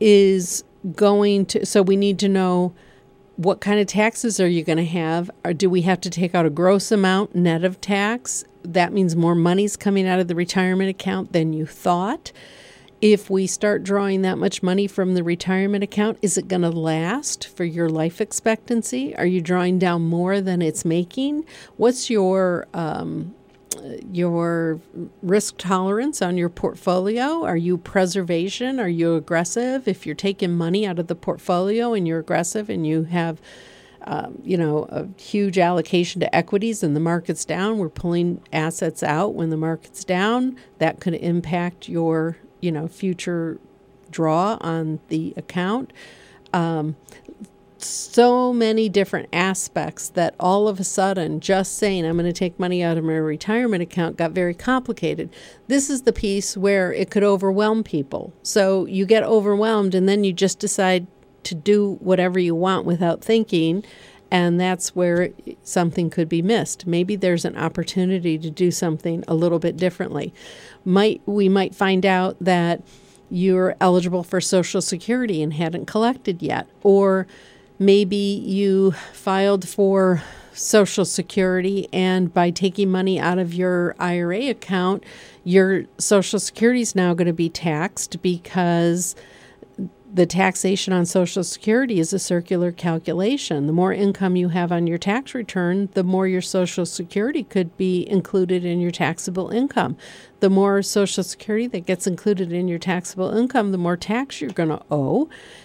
is going to, so we need to know what kind of taxes are you going to have? Or do we have to take out a gross amount net of tax? That means more money's coming out of the retirement account than you thought. If we start drawing that much money from the retirement account, is it going to last for your life expectancy? Are you drawing down more than it's making? What's your um, your risk tolerance on your portfolio. Are you preservation? Are you aggressive? If you're taking money out of the portfolio and you're aggressive and you have, um, you know, a huge allocation to equities and the market's down, we're pulling assets out when the market's down. That could impact your, you know, future draw on the account. Um, so many different aspects that all of a sudden just saying I'm going to take money out of my retirement account got very complicated. This is the piece where it could overwhelm people. So you get overwhelmed and then you just decide to do whatever you want without thinking, and that's where something could be missed. Maybe there's an opportunity to do something a little bit differently. Might we might find out that you're eligible for Social Security and hadn't collected yet, or maybe you filed for Social Security and by taking money out of your I R A account, your Social Security is now going to be taxed because the taxation on Social Security is a circular calculation. The more income you have on your tax return, the more your Social Security could be included in your taxable income. The more Social Security that gets included in your taxable income, the more tax you're going to owe.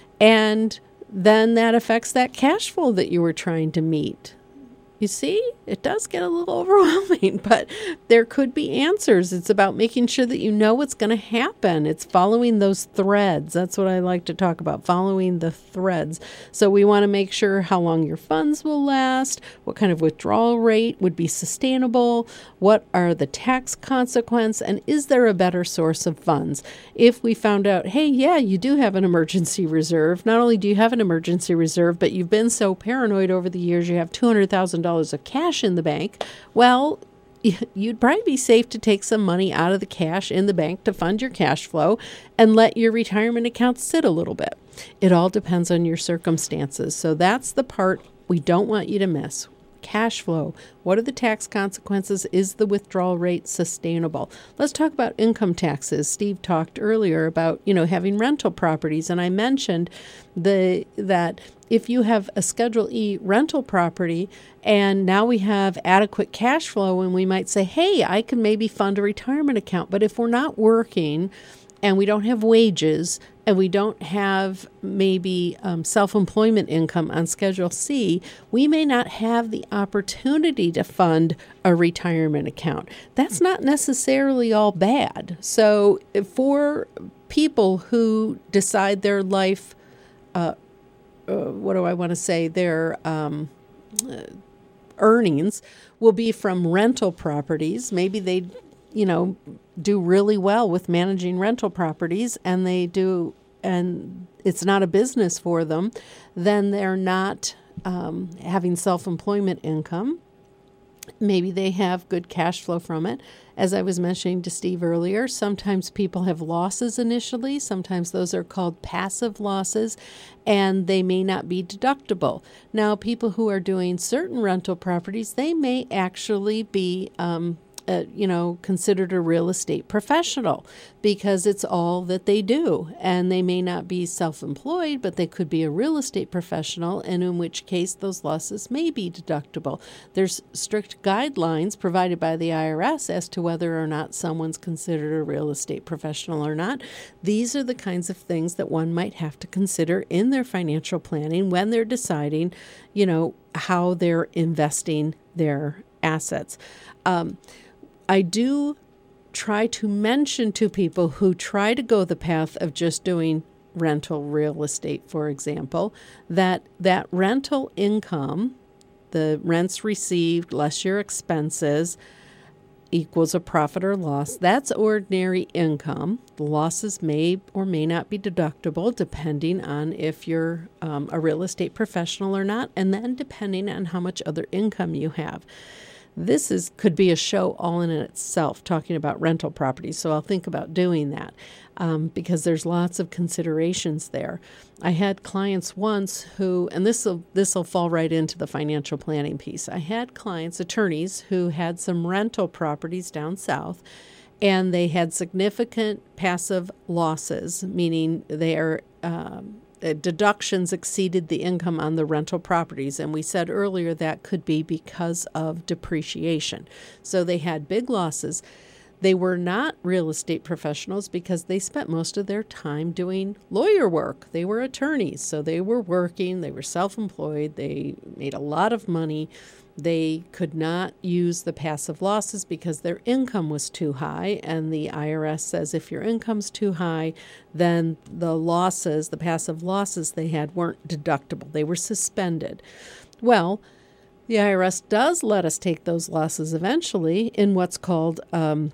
And then that affects that cash flow that you were trying to meet. You see, it does get a little overwhelming, but there could be answers. It's about making sure that you know what's going to happen. It's following those threads. That's what I like to talk about, following the threads. So we want to make sure how long your funds will last, what kind of withdrawal rate would be sustainable, what are the tax consequences, and is there a better source of funds? If we found out, hey, yeah, you do have an emergency reserve. Not only do you have an emergency reserve, but you've been so paranoid over the years, you have two hundred thousand dollars of cash in the bank, well, you'd probably be safe to take some money out of the cash in the bank to fund your cash flow and let your retirement account sit a little bit. It all depends on your circumstances. So that's the part we don't want you to miss. Cash flow. What are the tax consequences? Is the withdrawal rate sustainable? Let's talk about income taxes. Steve talked earlier about, you know, having rental properties, and I mentioned the that if you have a Schedule E rental property and now we have adequate cash flow and we might say, hey, I can maybe fund a retirement account. But if we're not working and we don't have wages and we don't have maybe um, self-employment income on Schedule C, we may not have the opportunity to fund a retirement account. That's not necessarily all bad. So for people who decide their life, uh, uh, what do I want to say, their um, uh, earnings will be from rental properties, maybe they you know, do really well with managing rental properties and they do, and it's not a business for them, then they're not um, having self-employment income. Maybe they have good cash flow from it. As I was mentioning to Steve earlier, sometimes people have losses initially. Sometimes those are called passive losses, and they may not be deductible. Now, people who are doing certain rental properties, they may actually be um, Uh, you know, considered a real estate professional because it's all that they do. And they may not be self-employed, but they could be a real estate professional, and in which case those losses may be deductible. There's strict guidelines provided by the I R S as to whether or not someone's considered a real estate professional or not. These are the kinds of things that one might have to consider in their financial planning when they're deciding, you know, how they're investing their assets. Um, I do try to mention to people who try to go the path of just doing rental real estate, for example, that that rental income, the rents received less your expenses, equals a profit or loss. That's ordinary income. The losses may or may not be deductible depending on if you're um, a real estate professional or not, and then depending on how much other income you have. This is could be a show all in itself, talking about rental properties, so I'll think about doing that um, because there's lots of considerations there. I had clients once who, and this will this will fall right into the financial planning piece. I had clients, attorneys, who had some rental properties down south, and they had significant passive losses, meaning they are um, uh, deductions exceeded the income on the rental properties. And we said earlier that could be because of depreciation. So they had big losses. They were not real estate professionals because they spent most of their time doing lawyer work. They were attorneys, so they were working, they were self-employed, they made a lot of money. They could not use the passive losses because their income was too high, and the I R S says if your income's too high, then the losses, the passive losses they had weren't deductible. They were suspended. Well, the I R S does let us take those losses eventually in what's called um,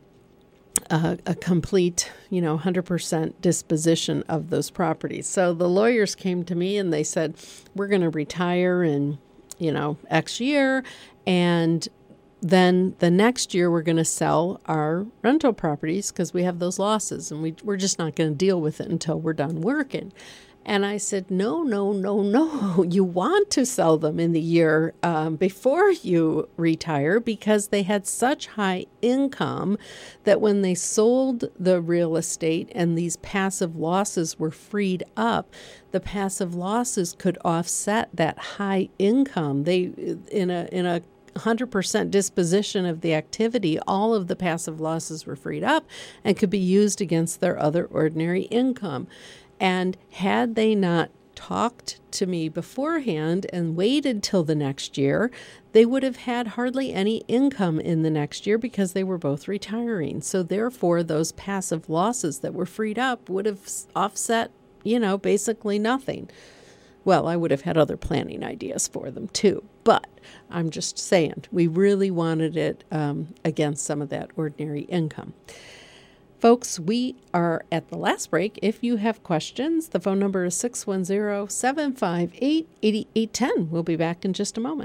a, a complete, you know, one hundred percent disposition of those properties. So the lawyers came to me and they said, we're going to retire in, you know, X year, and then the next year we're going to sell our rental properties because we have those losses, and we, we're just not going to deal with it until we're done working. And I said, no, no, no, no. You want to sell them in the year um, before you retire because they had such high income that when they sold the real estate and these passive losses were freed up, the passive losses could offset that high income. They in a in a one hundred percent disposition of the activity, all of the passive losses were freed up and could be used against their other ordinary income. And had they not talked to me beforehand and waited till the next year, they would have had hardly any income in the next year because they were both retiring. So therefore, those passive losses that were freed up would have offset, you know, basically nothing. Well, I would have had other planning ideas for them too. But I'm just saying, we really wanted it um, against some of that ordinary income. Folks, we are at the last break. If you have questions, the phone number is six one zero, seven five eight, eight eight one zero. We'll be back in just a moment.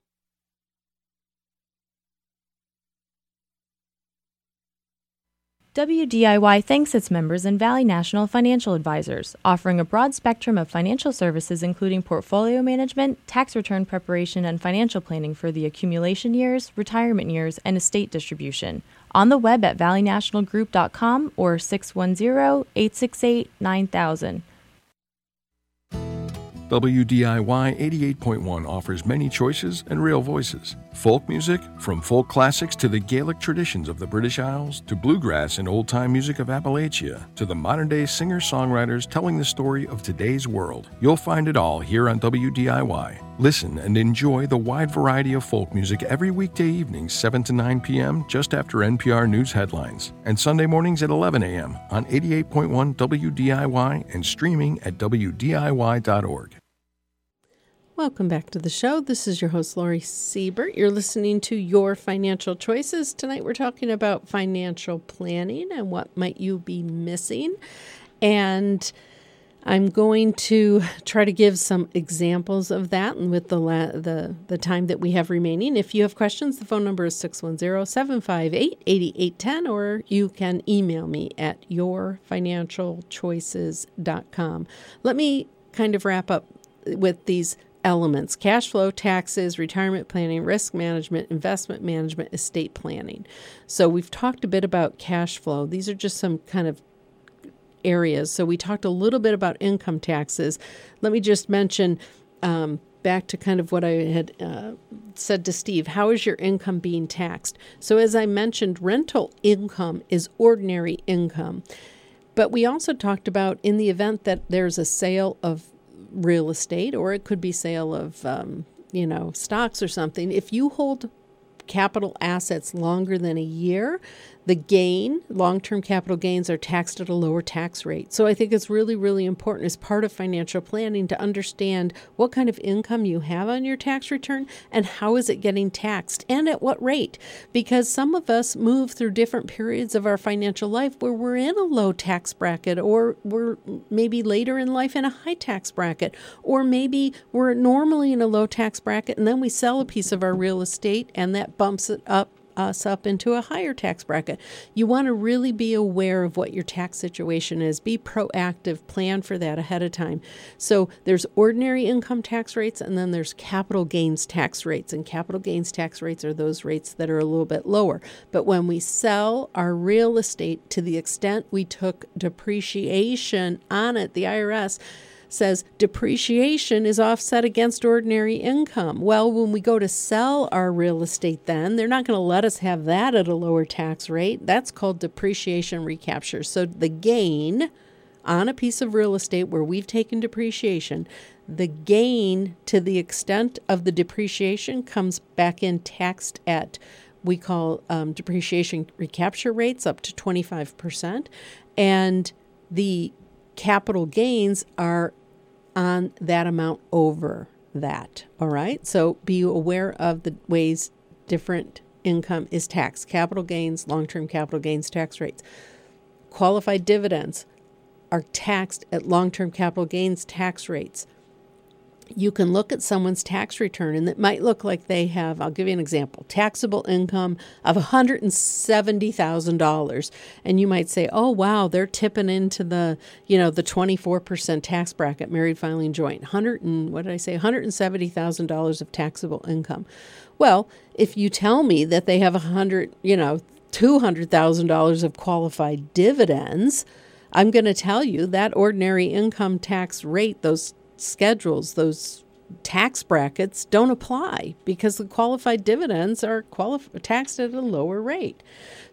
W D I Y thanks its members and Valley National Financial Advisors, offering a broad spectrum of financial services including portfolio management, tax return preparation, and financial planning for the accumulation years, retirement years, and estate distribution. On the web at valley national group dot com or six one zero, eight six eight, nine thousand. W D I Y eighty-eight point one offers many choices and real voices. Folk music, from folk classics to the Gaelic traditions of the British Isles, to bluegrass and old-time music of Appalachia, to the modern-day singer-songwriters telling the story of today's world. You'll find it all here on W D I Y. Listen and enjoy the wide variety of folk music every weekday evening, seven to nine p.m., just after N P R News headlines, and Sunday mornings at eleven a.m. on eighty-eight point one W D I Y and streaming at W D I Y dot org. Welcome back to the show. This is your host, Lori Siebert. You're listening to Your Financial Choices. Tonight we're talking about financial planning and what might you be missing. And I'm going to try to give some examples of that and with the la- the the time that we have remaining. If you have questions, the phone number is six one zero, seven five eight, eight eight one zero, or you can email me at your financial choices dot com. Let me kind of wrap up with these elements: cash flow, taxes, retirement planning, risk management, investment management, estate planning. So we've talked a bit about cash flow. These are just some kind of areas. So we talked a little bit about income taxes. Let me just mention um, back to kind of what I had uh, said to Steve. How is your income being taxed? So as I mentioned, rental income is ordinary income. But we also talked about in the event that there's a sale of real estate, or it could be sale of, um, you know, stocks or something. If you hold capital assets longer than a year, the gain, long-term capital gains, are taxed at a lower tax rate. So I think it's really, really important as part of financial planning to understand what kind of income you have on your tax return and how is it getting taxed and at what rate. Because some of us move through different periods of our financial life where we're in a low tax bracket, or we're maybe later in life in a high tax bracket, or maybe we're normally in a low tax bracket and then we sell a piece of our real estate and that bumps it up us up into a higher tax bracket. You want to really be aware of what your tax situation is. Be proactive, plan for that ahead of time. So there's ordinary income tax rates, and then there's capital gains tax rates. And capital gains tax rates are those rates that are a little bit lower. But when we sell our real estate, to the extent we took depreciation on it, the I R S says depreciation is offset against ordinary income. Well, when we go to sell our real estate, then they're not going to let us have that at a lower tax rate. That's called depreciation recapture. So the gain on a piece of real estate where we've taken depreciation, the gain to the extent of the depreciation comes back in taxed at, we call um, depreciation recapture rates up to twenty-five percent. And the capital gains are on that amount over that. All right. So be aware of the ways different income is taxed. Capital gains, long-term capital gains tax rates. Qualified dividends are taxed at long-term capital gains tax rates. You can look at someone's tax return, and it might look like they have, I'll give you an example, taxable income of one hundred seventy thousand dollars. And you might say, oh, wow, they're tipping into the, you know, the twenty-four percent tax bracket, married filing joint. one hundred and, what did I say, one hundred seventy thousand dollars of taxable income. Well, if you tell me that they have one hundred, you know, two hundred thousand dollars of qualified dividends, I'm going to tell you that ordinary income tax rate, those schedules, those tax brackets don't apply because the qualified dividends are qualif- taxed at a lower rate.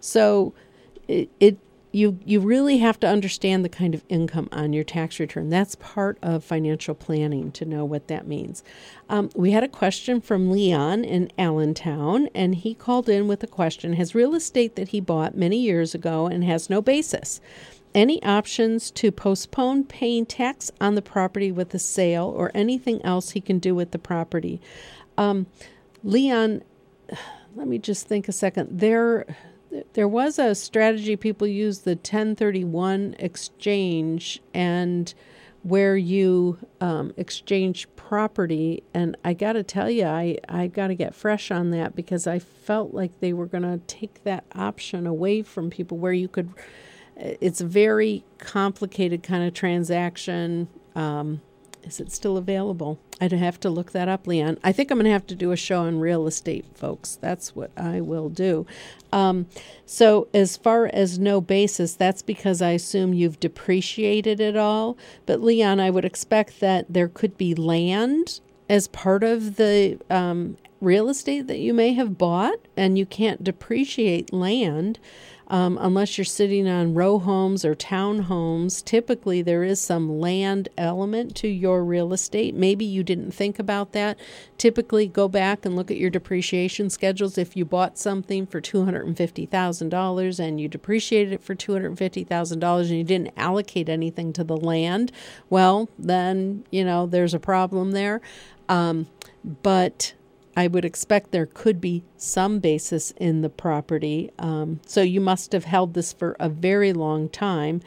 So it, it you you really have to understand the kind of income on your tax return. That's part of financial planning to know what that means. Um, we had a question from Leon in Allentown, and he called in with a question. Has real estate that he bought many years ago and has no basis any options to postpone paying tax on the property with a sale or anything else he can do with the property? Um, Leon, let me just think a second. There, there was a strategy people used, the ten thirty-one exchange, and where you um, exchange property. And I got to tell you, I, I got to get fresh on that because I felt like they were going to take that option away from people where you could. It's a very complicated kind of transaction. Um, is it still available? I'd have to look that up, Leon. I think I'm going to have to do a show on real estate, folks. That's what I will do. Um, so as far as no basis, that's because I assume you've depreciated it all. But, Leon, I would expect that there could be land as part of the um, real estate that you may have bought, and you can't depreciate land. Um, unless you're sitting on row homes or townhomes. Typically there is some land element to your real estate. Maybe you didn't think about that. Typically go back and look at your depreciation schedules. If you bought something for two hundred fifty thousand dollars and you depreciated it for two hundred fifty thousand dollars and you didn't allocate anything to the land, well, then, you know, there's a problem there. Um, but I would expect there could be some basis in the property. Um, so you must have held this for a very long time.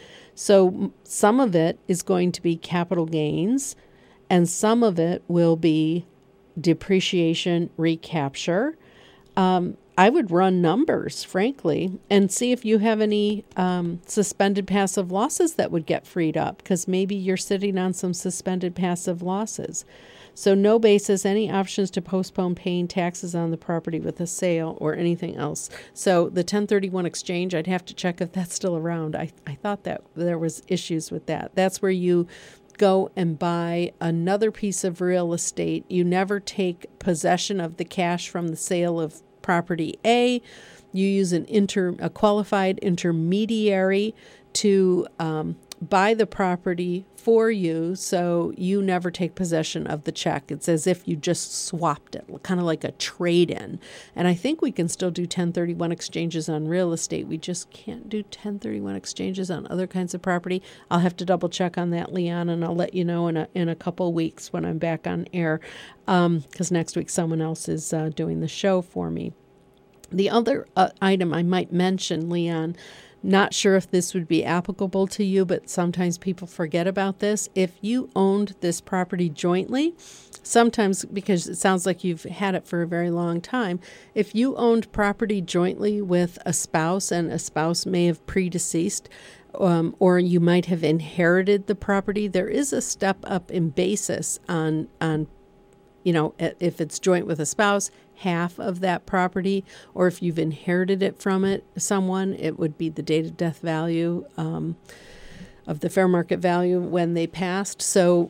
So some of it is going to be capital gains, and some of it will be depreciation recapture. Um, I would run numbers, frankly, and see if you have any um, suspended passive losses that would get freed up, because maybe you're sitting on some suspended passive losses. So no basis, any options to postpone paying taxes on the property with a sale or anything else. So the ten thirty-one exchange, I'd have to check if that's still around. I, I thought that there was issues with that. That's where you go and buy another piece of real estate. You never take possession of the cash from the sale of property A. You use an inter a qualified intermediary to um, buy the property for you, so you never take possession of the check. It's as if you just swapped it, kind of like a trade-in. And I think we can still do ten thirty-one exchanges on real estate. We just can't do ten thirty-one exchanges on other kinds of property. I'll have to double check on that, Leon, and I'll let you know in a in a couple weeks when I'm back on air, because um, next week someone else is uh, doing the show for me. The other uh, item I might mention, Leon, not sure if this would be applicable to you, but sometimes people forget about this. If you owned this property jointly, sometimes because it sounds like you've had it for a very long time, if you owned property jointly with a spouse and a spouse may have predeceased, um, or you might have inherited the property, there is a step up in basis on on you know, if it's joint with a spouse, half of that property, or if you've inherited it from it, someone, it would be the date of death value um, of the fair market value when they passed. So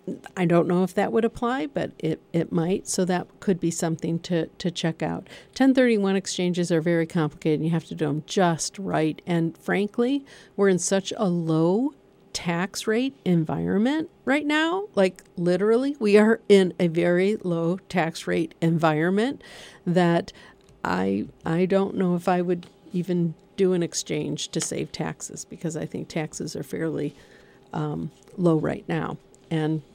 I don't know if that would apply, but it, it might. So that could be something to, to check out. ten thirty-one exchanges are very complicated. And you have to do them just right. And frankly, we're in such a low tax rate environment right now. Like literally, we are in a very low tax rate environment that I I don't know if I would even do an exchange to save taxes, because I think taxes are fairly um, low right now. And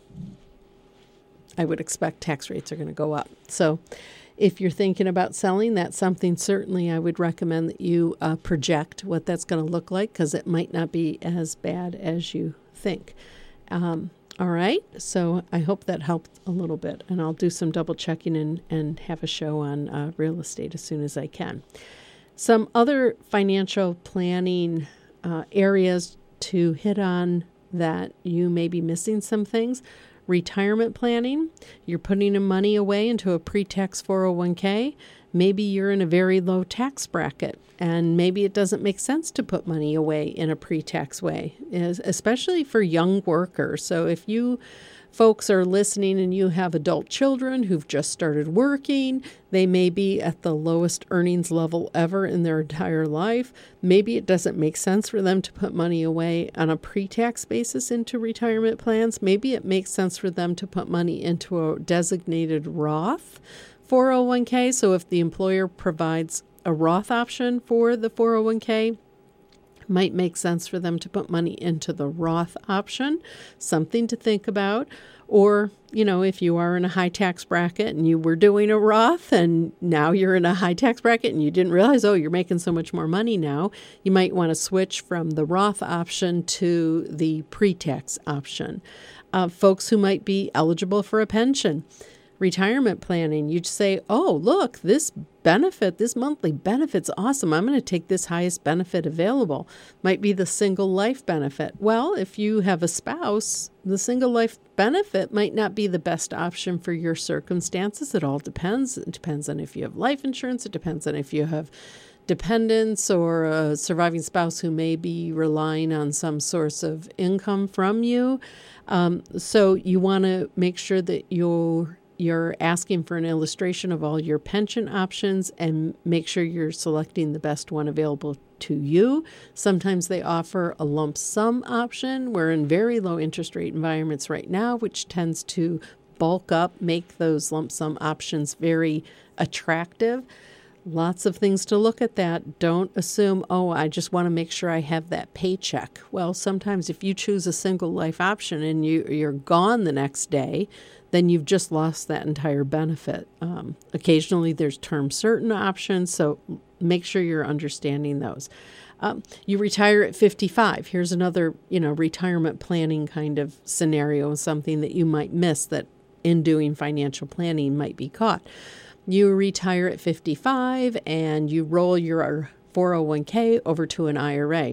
I would expect tax rates are going to go up. So if you're thinking about selling, that's something certainly I would recommend that you uh, project what that's going to look like, because it might not be as bad as you think. Um, all right. So I hope that helped a little bit. And I'll do some double checking and, and have a show on uh, real estate as soon as I can. Some other financial planning uh, areas to hit on that you may be missing some things. Retirement planning. You're putting money away into a pre-tax four oh one k. Maybe you're in a very low tax bracket, and maybe it doesn't make sense to put money away in a pre-tax way, especially for young workers. So if you folks are listening and you have adult children who've just started working, they may be at the lowest earnings level ever in their entire life. Maybe it doesn't make sense for them to put money away on a pre-tax basis into retirement plans. Maybe it makes sense for them to put money into a designated Roth four oh one k. So if the employer provides a Roth option for the four oh one k, might make sense for them to put money into the Roth option. Something to think about. Or, you know, if you are in a high tax bracket and you were doing a Roth and now you're in a high tax bracket and you didn't realize, oh, you're making so much more money now, you might want to switch from the Roth option to the pre-tax option. Uh, folks who might be eligible for a pension. Retirement planning, you'd say, oh, look, this benefit, this monthly benefit's awesome. I'm going to take this highest benefit available. Might be the single life benefit. Well, if you have a spouse, the single life benefit might not be the best option for your circumstances. It all depends. It depends on if you have life insurance. It depends on if you have dependents or a surviving spouse who may be relying on some source of income from you. Um, so you want to make sure that you're You're asking for an illustration of all your pension options and make sure you're selecting the best one available to you. Sometimes they offer a lump sum option. We're in very low interest rate environments right now, which tends to bulk up, make those lump sum options very attractive. Lots of things to look at that. Don't assume, oh, I just want to make sure I have that paycheck. Well, sometimes if you choose a single life option and you, you're gone the next day, then you've just lost that entire benefit. Um, occasionally there's term certain options, so make sure you're understanding those. Um, you retire at fifty-five. Here's another, you know, retirement planning kind of scenario, something that you might miss that in doing financial planning might be caught. You retire at fifty-five and you roll your four oh one k over to an I R A.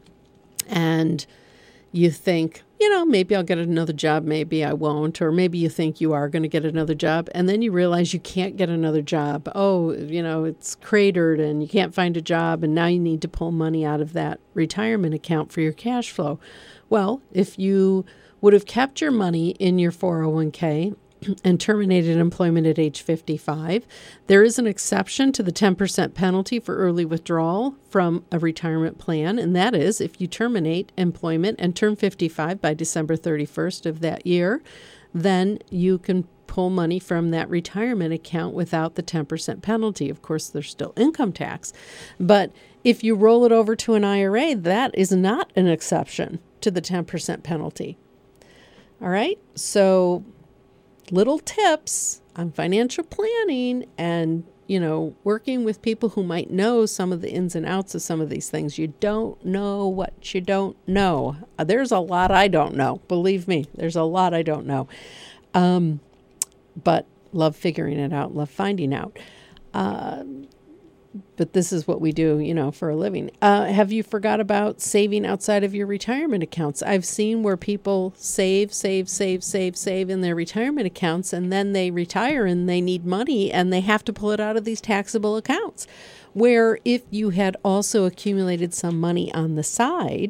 And you think, you know, maybe I'll get another job, maybe I won't, or maybe you think you are going to get another job, and then you realize you can't get another job. Oh, you know, it's cratered and you can't find a job, and now you need to pull money out of that retirement account for your cash flow. Well, if you would have kept your money in your four oh one k and terminated employment at age fifty-five, there is an exception to the ten percent penalty for early withdrawal from a retirement plan, and that is if you terminate employment and turn fifty-five by December thirty-first of that year, then you can pull money from that retirement account without the ten percent penalty. Of course, there's still income tax, but if you roll it over to an I R A, that is not an exception to the ten percent penalty. All right, so little tips on financial planning and, you know, working with people who might know some of the ins and outs of some of these things. You don't know what you don't know. Uh, there's a lot I don't know. Believe me, there's a lot I don't know. Um, but love figuring it out, love finding out. Uh, but this is what we do, you know, for a living. Uh, have you forgot about saving outside of your retirement accounts? I've seen where people save, save, save, save, save in their retirement accounts, and then they retire and they need money and they have to pull it out of these taxable accounts. Where if you had also accumulated some money on the side,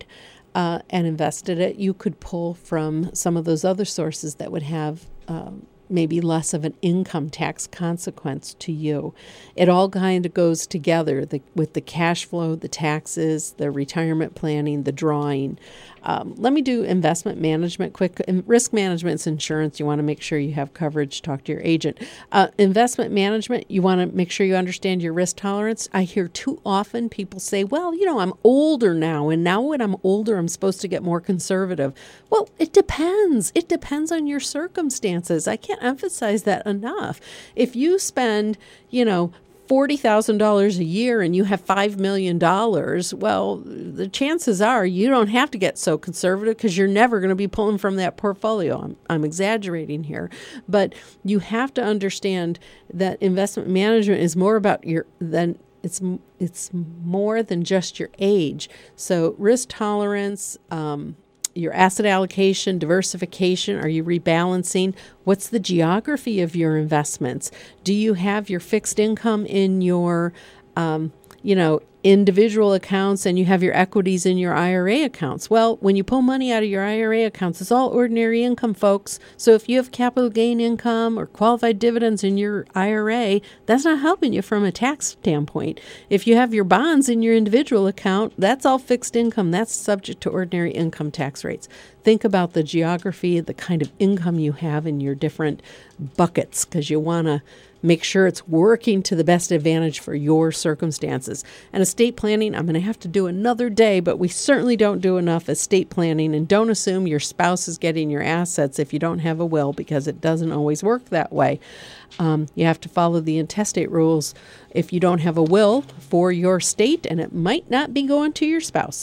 uh, and invested it, you could pull from some of those other sources that would have um, maybe less of an income tax consequence to you. It all kind of goes together the, with the cash flow, the taxes, the retirement planning, the drawing. Um, let me do investment management quick. Risk management is insurance. You want to make sure you have coverage. Talk to your agent. Uh, investment management, you want to make sure you understand your risk tolerance. I hear too often people say, well, you know, I'm older now, and now when I'm older, I'm supposed to get more conservative. Well, it depends. It depends on your circumstances. I can't emphasize that enough. If you spend, you know, forty thousand dollars a year and you have five million dollars, well, the chances are you don't have to get so conservative because you're never going to be pulling from that portfolio. I'm, I'm exaggerating here, but you have to understand that investment management is more about your than it's it's more than just your age. So risk tolerance, um, your asset allocation, diversification, are you rebalancing? What's the geography of your investments? Do you have your fixed income in your, um, you know, individual accounts and you have your equities in your I R A accounts? Well, when you pull money out of your I R A accounts, it's all ordinary income, folks. So if you have capital gain income or qualified dividends in your I R A, that's not helping you from a tax standpoint. If you have your bonds in your individual account, that's all fixed income. That's subject to ordinary income tax rates. Think about the geography, the kind of income you have in your different buckets, because you want to make sure it's working to the best advantage for your circumstances. And estate planning, I'm going to have to do another day, but we certainly don't do enough estate planning. And don't assume your spouse is getting your assets if you don't have a will, because it doesn't always work that way. Um, you have to follow the intestate rules if you don't have a will for your estate, and it might not be going to your spouse.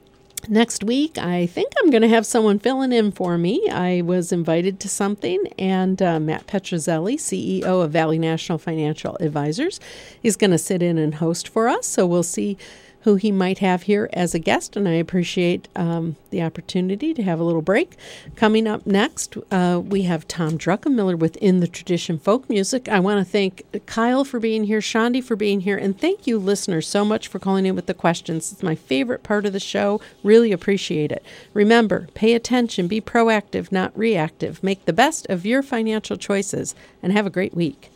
Next week, I think I'm going to have someone filling in for me. I was invited to something, and uh, Matt Petrozelli, C E O of Valley National Financial Advisors, is going to sit in and host for us. So we'll see who he might have here as a guest, and I appreciate um, the opportunity to have a little break. Coming up next, uh, we have Tom Druckenmiller with In the Tradition Folk Music. I want to thank Kyle for being here, Shandi for being here, and thank you, listeners, so much for calling in with the questions. It's my favorite part of the show. Really appreciate it. Remember, pay attention, be proactive, not reactive. Make the best of your financial choices, and have a great week.